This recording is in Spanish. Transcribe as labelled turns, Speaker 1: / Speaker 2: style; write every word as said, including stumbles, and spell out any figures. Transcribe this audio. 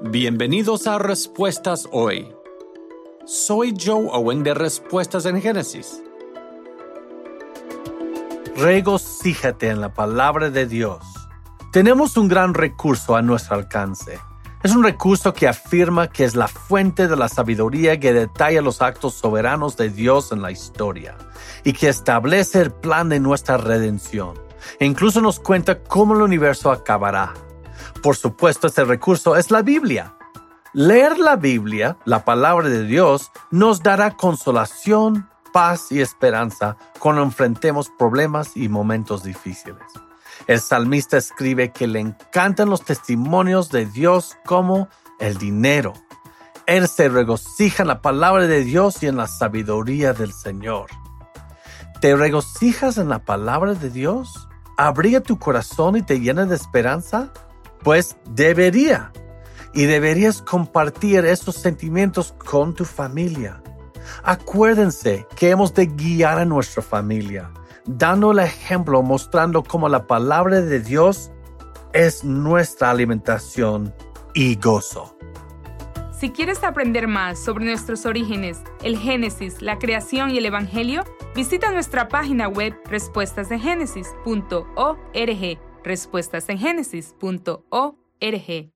Speaker 1: Bienvenidos a Respuestas Hoy. Soy Joe Owen de Respuestas en Génesis. Regocíjate en la palabra de Dios. Tenemos un gran recurso a nuestro alcance. Es un recurso que afirma que es la fuente de la sabiduría que detalla los actos soberanos de Dios en la historia y que establece el plan de nuestra redención. E incluso nos cuenta cómo el universo acabará. Por supuesto, este recurso es la Biblia. Leer la Biblia, la palabra de Dios, nos dará consolación, paz y esperanza cuando enfrentemos problemas y momentos difíciles. El salmista escribe que le encantan los testimonios de Dios como el dinero. Él se regocija en la palabra de Dios y en la sabiduría del Señor. ¿Te regocijas en la palabra de Dios? ¿Abriga tu corazón y te llena de esperanza? Pues debería. Y deberías compartir esos sentimientos con tu familia. Acuérdense que hemos de guiar a nuestra familia, dando el ejemplo, mostrando cómo la palabra de Dios es nuestra alimentación y gozo.
Speaker 2: Si quieres aprender más sobre nuestros orígenes, el Génesis, la creación y el Evangelio, visita nuestra página web respuestas en génesis punto org. respuestas en génesis punto org.